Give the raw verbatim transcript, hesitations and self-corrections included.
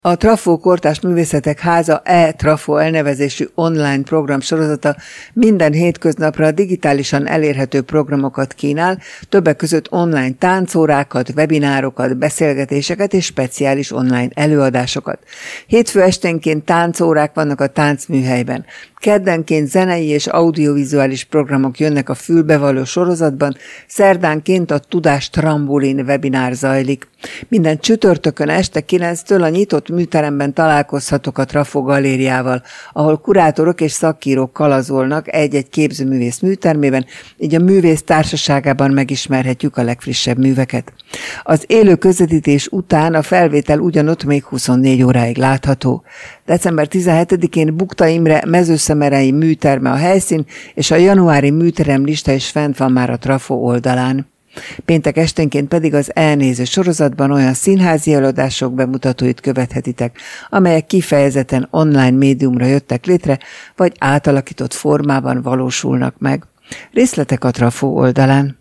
A Trafó Kortárs Művészetek Háza e-Trafó elnevezésű online programsorozata minden hétköznapra digitálisan elérhető programokat kínál, többek között online táncórákat, webinárokat, beszélgetéseket és speciális online előadásokat. Hétfő esténként táncórák vannak a táncműhelyben. Keddenként zenei és audiovizuális programok jönnek a fülbevaló sorozatban, szerdánként a Tudás Trambulin webinár zajlik. Minden csütörtökön este kilenctől a nyitott műteremben találkozhatok a Trafó galériával, ahol kurátorok és szakírók kalazolnak egy-egy képzőművész műtermében, így a művész társaságában megismerhetjük a legfrissebb műveket. Az élő közvetítés után a felvétel ugyanott még huszonnégy óráig látható. december tizenhetedikén Bukta Imre mezőszemerei műterme a helyszín, és a januári műterem lista is fent van már a Trafó oldalán. Péntek esténként pedig az Elnéző sorozatban olyan színházi előadások bemutatóit követhetitek, amelyek kifejezetten online médiumra jöttek létre, vagy átalakított formában valósulnak meg. Részletek a Trafó oldalán.